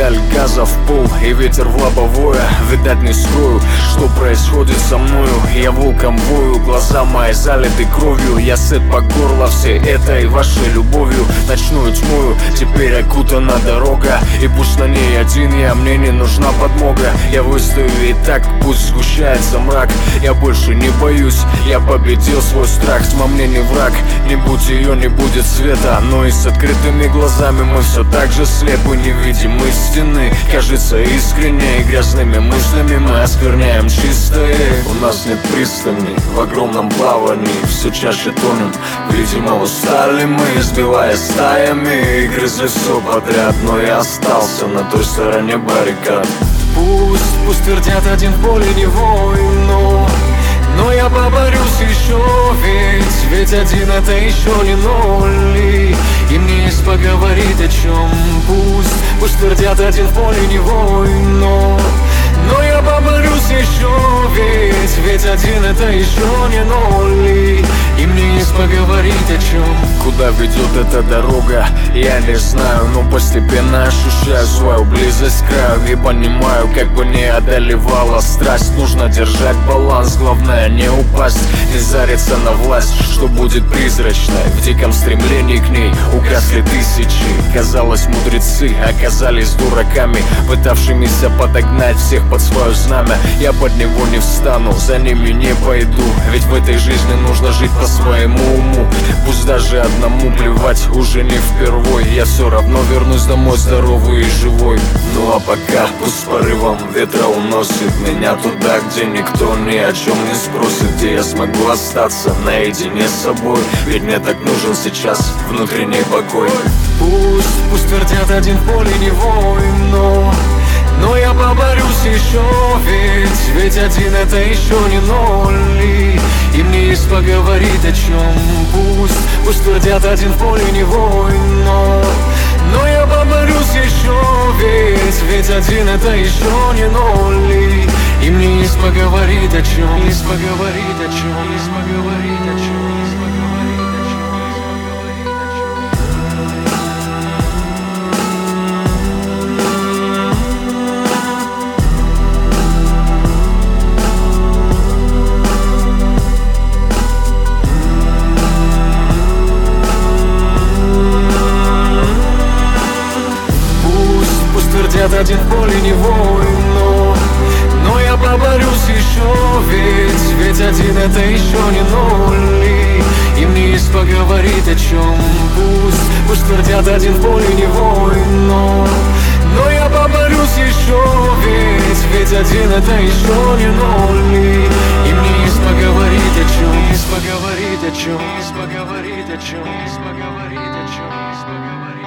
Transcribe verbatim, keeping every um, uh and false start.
педаль газа в пол и ветер в лобовое. Видать не скрою, что происходит со мною. Я волком вою, глаза мои залиты кровью. Я сыт по горло всей этой вашей любовью. Ночную тьмою теперь окутана дорога, и пусть на ней один я, мне не нужна подмога. Я выстою и так, пусть сгущается мрак. Я больше не боюсь, я победил свой страх. Тьма мне не враг, не будь ее, не будет света. Но и с открытыми глазами мы все так же слепы. Не видим истины, кажется искренне, и грязными мыслями мы оскверняем чистое. У нас нет пристани в огромном плавании, все чаще тонем. Видимо устали мы, сбивая стаями, и грызли все подряд. Но я остался на той стороне баррикад. Пусть, пусть твердят, один в поле не воин, но Но я поборюсь еще, ведь Ведь один это еще не ноль, и, и мне есть поговорить о чем. Пусть, пусть твердят, один в поле не воин, но Но я поборюсь еще, ведь Ведь один это еще не ноль, и, и мне есть поговорить о чем. Куда ведет эта дорога, я не знаю, но постепенно ощущаю свою близость к краю. И понимаю, как бы не одолевала страсть, нужно держать баланс, главное не упасть, не зариться на власть, что будет призрачной. В диком стремлении к ней угасли тысячи. Казалось, мудрецы оказались дураками, пытавшимися подогнать всех под свое знамя. Я под него не встану, за ними не пойду, ведь в этой жизни нужно жить по своему уму. Пусть даже одному плевать уже не впервой, я все равно вернусь домой здоровый и живой. Ну а пока пусть с порывом ветра уносит меня туда, где никто ни о чем не спросит, где я смогу остаться наедине с собой, ведь мне так нужен сейчас внутренний покой. Пусть, пусть твердят, один в поле не воин, но Но я поборюсь еще, ведь Ведь один это еще не ноль, и, и мне есть поговорить о чем. Пусть, пусть твердят, один в поле не воин, но Но я поборюсь еще, ведь Ведь один это еще не ноль, и, и мне есть поговорить о чем. Есть поговорить о чем, есть поговорить о чем. Твердят, один в поле не воин, но Но я поборюсь еще, ведь Ведь один это еще не ноль, и, и мне есть поговорить о чем. Пусть, пусть твердят, один в поле не воин, но Но я поборюсь еще, ведь Ведь один это еще не ноль, и, и мне есть поговорить о чем. Есть поговорить о чем, есть поговорить о чем, есть поговорить о чем, есть поговорить.